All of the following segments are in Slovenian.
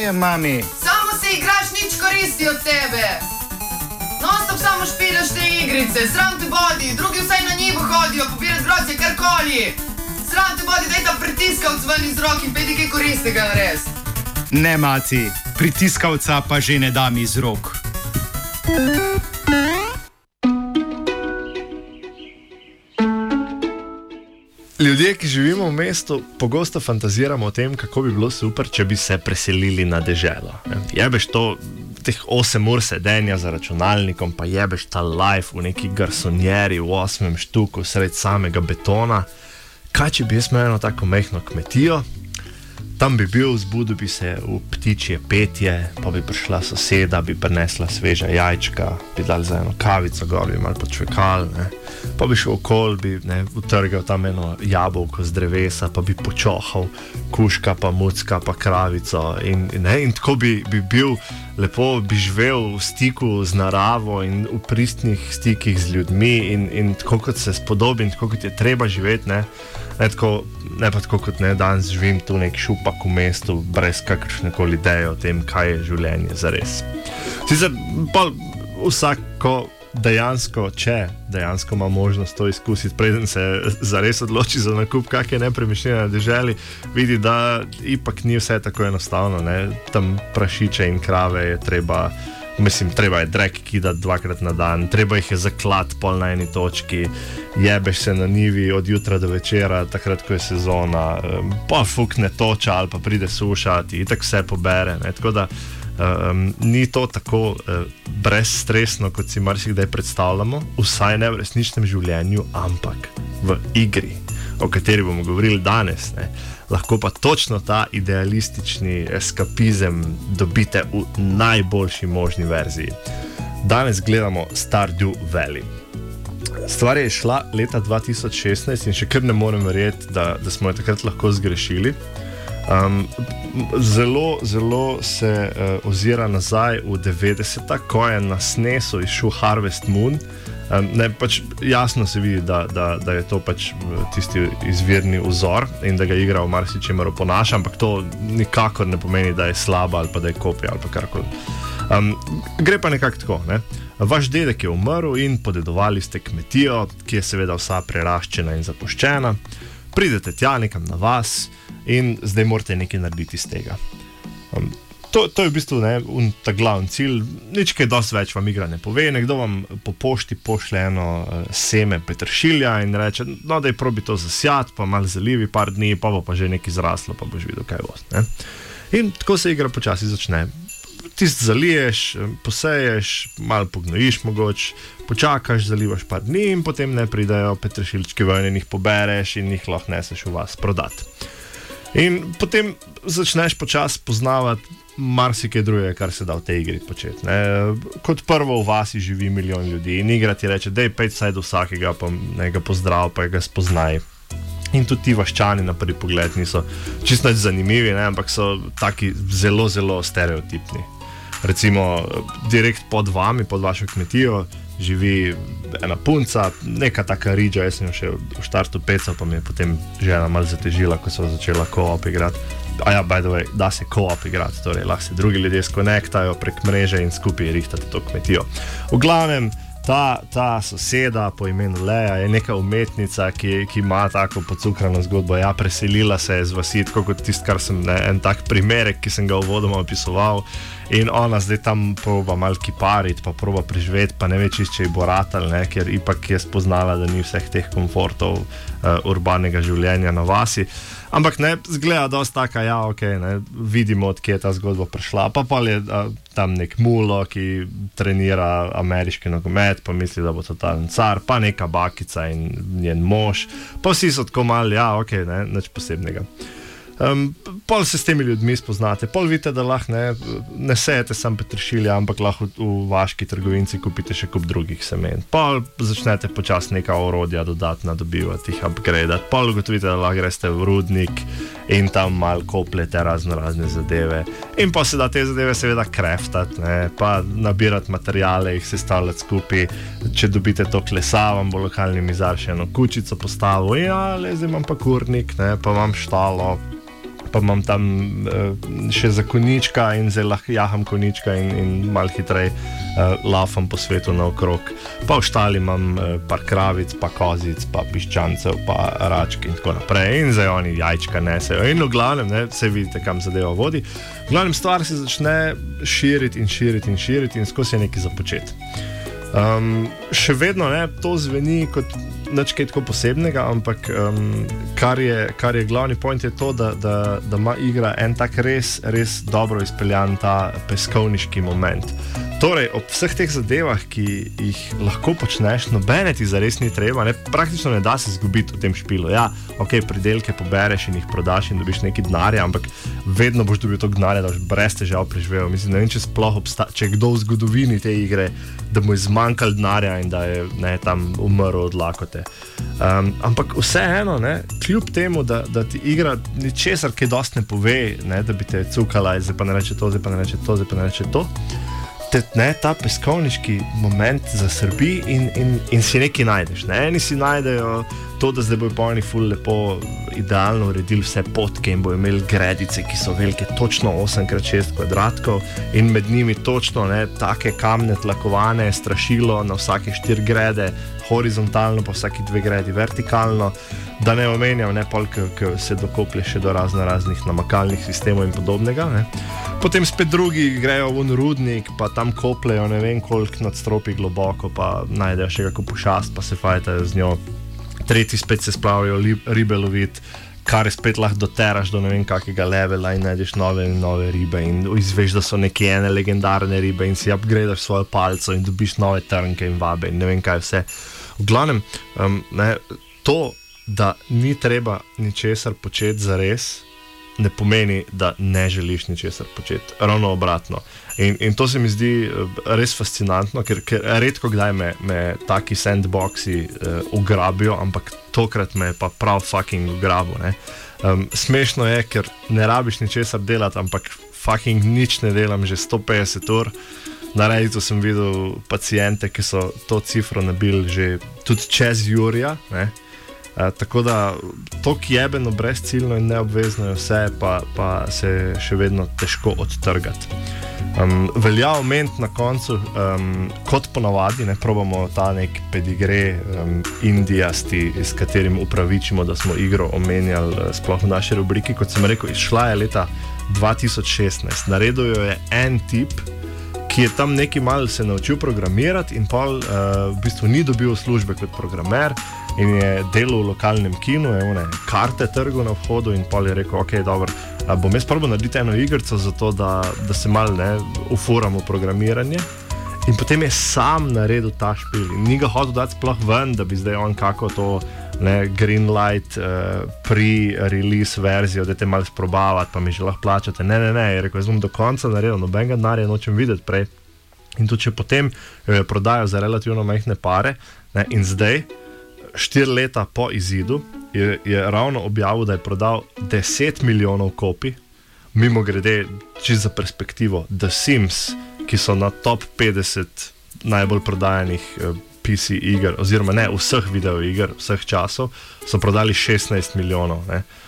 dajem, mami. Samo se igraš, nič koristi od tebe. Non-stop samo špilaš te igrice, sram te bodi, drugi vsaj na njivo hodijo, pobirat grozdje, karkoli. Sram te bodi, daj ta pritiskavc ven iz roki, pedi kaj koristega nares. Ne, maci, pritiskavca pa že ne dam iz rok. Ljudje, ki živimo v mestu, pogosto fantaziramo o tem, kako bi bilo super, če bi se preselili na deželo. Jebeš to, teh 8 ur sedenja za računalnikom, pa jebeš ta life v neki garsonjeri v 8. štuku sred samega betona. Kaj, če bi jaz imel eno tako mehno kmetijo? Tam bi bil, zbudil bi se v ptičje petje, pa bi prišla soseda, bi prinesla sveža jajčka, bi dali za eno kavico gor, bi malo počvekal, pa bi šel okol, bi utrgal tam eno jabolko z drevesa, pa bi počohal kužka, pa mucka, pa kravico in tako bi bil lepo, bi živel v stiku z naravo in v pristnih stikih z ljudmi in tako kot se spodobi in tako kot je treba živeti, ne pa tako kot danes živim tu nek šupak v mestu, brez kakršnekoli ideje o tem, kaj je življenje zares. Sicer pa vsako dejansko, če dejansko ima možnost to izkusiti, preden se zares odloči za nakup kakšne nepremičnine na deželi, vidi, da ipak ni vse tako enostavno, tam prašiče in krave je treba je drek kidati 2-krat na dan, treba jih je zaklati pol na eni točki, jebeš se na njivi od jutra do večera, takrat, ko je sezona, pa fukne toča ali pa pride suša, ti itak vse pobere, tako da ni to tako brezstresno, kot si marsikdaj predstavljamo, vsaj ne v resničnem življenju, ampak v igri, o kateri bomo govorili danes, lahko pa točno ta idealistični eskapizem dobite v najboljši možni verziji. Danes gledamo Stardew Valley. Stvar je šla leta 2016 in še kar ne morem verjeti, da smo jo takrat lahko zgrešili. Zelo se ozira nazaj v 90-ta, ko je na SNES-u izšel Harvest Moon. Jasno se vidi, da je to tisti izvirni vzor in da ga igra v marsičemer oponaša, ampak to nikakor ne pomeni, da je slaba ali pa da je kopija ali pa karkoli. Gre pa nekako tako, Vaš dedek je umrl in podedovali ste kmetijo, ki je seveda vsa preraščena in zapuščena. Pridete tja nekam na vas in zdaj morate nekaj narediti iz tega. To je v bistvu ta glavni cilj, nič kaj dosti več vam igra ne pove, nekdo vam po pošti pošle eno seme peteršilja in reče, daj probi to zasijati, pa malo zalivi par dni, pa bo pa že nekaj zraslo, pa boš videl kaj voz. In tako se igra počasi začne. Tist zaliješ, poseješ, malo pognojiš mogoče, počakaš, zalivaš par dni in potem pridejo peteršilčki ven in jih pobereš in jih lahko neseš v vas prodati. In potem začneš počasi poznavati marsikaj drugega, kar se da v tej igri početi. Kot prvo v vasi živi milijon ljudi in igra ti reče, daj pejt vsaj do vsakega, pa ga pozdrav, pa ga spoznaj. In tudi ti vaščani na prvi pogled niso čisto nič zanimivi, ampak so taki zelo, zelo stereotipni. Recimo, direkt pod vami, pod vašo kmetijo, živi ena punca, neka taka ridža, jaz sem jo še v štartu pecal, pa mi je potem žena malo zatežila, ko so začela co-op igrati. By the way, da se co-op igrati, torej lahko se drugi ljudje skonektajo prek mreže in skupaj rihtati to kmetijo. V glavnem, ta soseda po imenu Leja je neka umetnica, ki ima tako pocukrano zgodbo. Preselila se je z vasi, tako kot tisti, kar sem en tak primerek, ki sem ga uvodoma opisoval. In ona zdaj tam proba malo kipariti, pa proba preživeti, pa ne ve čisto, če ji bo ratal, ker ipak je spoznala, da ni vseh teh komfortov urbanega življenja na vasi. Ampak zgleda dosti taka, vidimo, odkje je ta zgodba prišla. Pa je tam nek mulo, ki trenira ameriški nogomet, pa misli, da bo totalen car, pa neka bakica in njen mož. Pa vsi so tako mali, nič posebnega. Pol se s temi ljudmi spoznate, pol vidite, da lahko ne sejete sam peteršilja, ampak lahko v vaški trgovinci kupite še kup drugih semen. Pol začnete počasi neka orodja dodatna dobivati, jih upgradati, pol ugotovite, da lahko greste v rudnik in tam malo kopljete razne zadeve. In pa se da te zadeve seveda kraftati, pa nabirati materijale, jih sestavljati skupaj. Če dobite to klesa, vam bo lokalni mizar še eno kučico postavil, zdaj imam pa kurnik, pa imam štalo, pa imam tam še za konička in zdaj lahko jaham konička in malo hitreje lafam po svetu naokrog. Pa v štali imam par kravic, pa kozic, pa piščancev, pa račk in tako naprej. In zdaj oni jajčka nesejo. In v glavnem, se vidite, kam zadeva vodi. V glavnem stvar se začne širiti in skozi je nekaj započeti. Še vedno to zveni kot nič kaj tako posebnega, ampak kar je glavni point je to, da ima igra en tak res dobro izpeljan ta peskovniški moment. Torej, ob vseh teh zadevah, ki jih lahko počneš, nobene ti zares ni treba, praktično ne da se izgubiti v tem špilu. Ja, ok, pridelke pobereš in jih prodaš in dobiš nekaj denarja, ampak vedno boš dobil to denarja, da boš brez težav preživel. Mislim, ne vem, če sploh če je kdo v zgodovini te igre, da mu je zmanjkalo denarja in da je tam umrl od lakote. Ampak vseeno, kljub temu, da ti igra ničesar, kaj dosti ne pove, da bi te cukala, zdaj pa ne reče to, zdaj pa ne reče to, zdaj pa ne reče to. Ta peskovniški moment zasrbi in si nekaj najdeš. Eni si najdejo to, da zdaj bojo polni ful lepo idealno uredili vse potke in bojo imeli gredice, ki so velike točno 8x6 kvadratkov in med njimi točno take kamne tlakovane, strašilo na vsake 4 grede, horizontalno pa vsaki 2 gredi vertikalno, da ne omenjam, ki se dokoplje še do raznih namakalnih sistemov in podobnega. Potem spet drugi grejo v rudnik, pa tam kopljejo ne vem koliko nadstropij globoko, pa najdejo še kako pošast, pa se fajtajo z njo. Tretji spet se spravljajo ribe loviti, kar spet lahko doteraš do ne vem kakega levela in najdeš nove ribe in izveš, da so neke ene legendarne ribe in si upgradaš svojo palico in dobiš nove trnke in vabe in ne vem kaj vse. V glavnem, to, da ni treba ničesar početi zares, ne pomeni, da ne želiš ničesar početi. Ravno obratno. In to se mi zdi res fascinantno, ker redko kdaj me taki sandboxi ugrabijo, ampak tokrat me je pa prav fucking ugrabil. Smešno je, ker ne rabiš ničesar delati, ampak fucking nič ne delam že 150 ur. Na Redditu sem videl paciente, ki so to cifro nabili že tudi čez Jurija, tako da toliko jebeno, brezciljno in neobvezno je vse, pa se še vedno težko odtrgati. Velja omeniti na koncu, kot ponavadi, probamo ta nek pedigre indijasti, s katerim upravičimo, da smo igro omenjali sploh v naši rubriki. Kot sem rekel, izšla je leta 2016. Naredil jo je en tip, ki je tam nekaj malo se naučil programirati in pol v bistvu ni dobil službe kot programer in je delal v lokalnem kinu, karte trgal na vhodu in pol je rekel, ok, dobro, bom jaz probal narediti eno igrico za to, da se malo ufuram v programiranje. In potem je sam naredil ta špil in ni ga hotel dati sploh ven, da bi zdaj on kako to greenlight pre-release verzijo, da te malo sprobavati, pa mi že lahko plačate. Ne, je rekel, jaz bom do konca naredil, nobenega denarja nočem videti prej. In tudi če potem jo je prodajal za relativno majhne pare, in zdaj, 4 leta po izidu, je ravno objavil, da je prodal 10 milijonov kopij. Mimo grede, čisto za perspektivo, The Sims, ki so na top 50 najbolj prodajanih PC iger, oziroma ne vseh videoiger, vseh časov, so prodali 16 milijonov.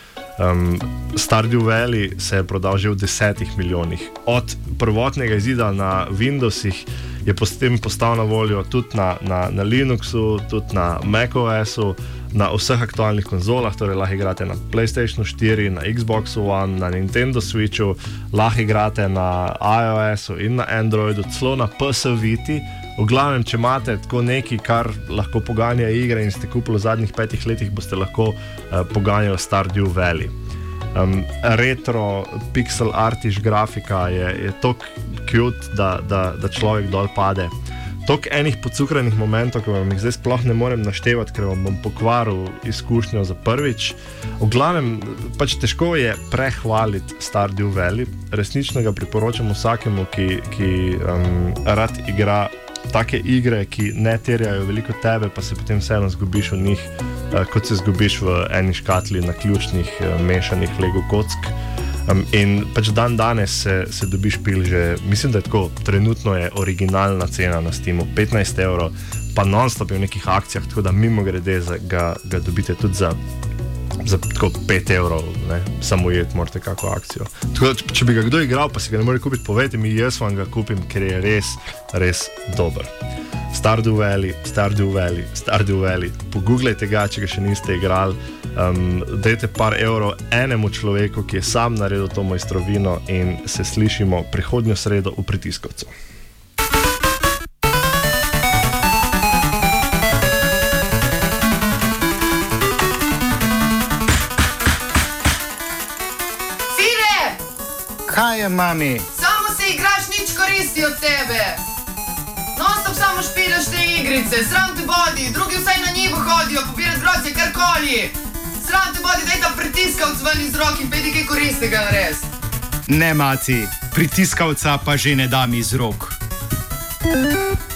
Stardew Valley se je prodal že v 10 milijonih. Od prvotnega izida na Windowsih je potem postal na voljo tudi na Linuxu, tudi na macOS-u, na vseh aktualnih konzolah, torej lahko igrate na PlayStation 4, na Xbox One, na Nintendo Switchu, lahko igrate na iOS-u in na Androidu, celo na PS Viti. V glavnem, če imate tako nekaj, kar lahko poganja igre in ste kupili v zadnjih 5 letih, boste lahko poganjali Stardew Valley. Retro, pixel artiš grafika je toliko cute, da človek dol pade. Toliko enih pocukranih momentov, ki vam jih zdaj sploh ne morem naštevati, ker vam bom pokvaril izkušnjo za prvič. V glavnem, težko je prehvaliti Stardew Valley. Resnično ga priporočam vsakemu, ki rad igra take igre, ki ne terjajo veliko tebe, pa se potem vseeno zgubiš v njih, kot se zgubiš v eni škatli na ključnih mešanih Lego kock. In dan danes se dobiš špil že, mislim, da je tako, trenutno je originalna cena na Steamu 15 €, pa non-stop je v nekih akcijah, tako da mimo grede ga dobite tudi za za tako 5 evrov, samo jet, morate kako akcijo. Tako, če bi ga kdo igral, pa si ga ne more kupiti, povejte mi, jaz vam ga kupim, ker je res, res dober. Stardew Valley. Pogooglejte ga, če ga še niste igrali. Dajte par evrov enemu človeku, ki je sam naredil to mojstrovino in se slišimo prihodnjo sredo v Pritiskovcu. Kaj je, mami? Samo se igraš, nič koristi od tebe. Non-stop samo špilaš te igrice, sram te bodi, drugi vsaj na njivo hodijo, pobirat grozdje, karkoli. Sram te bodi, daj ta pritiskavc ven iz rok in pejdi kaj koristega nares. Ne, Maci, pritiskavca pa že ne dam iz rok.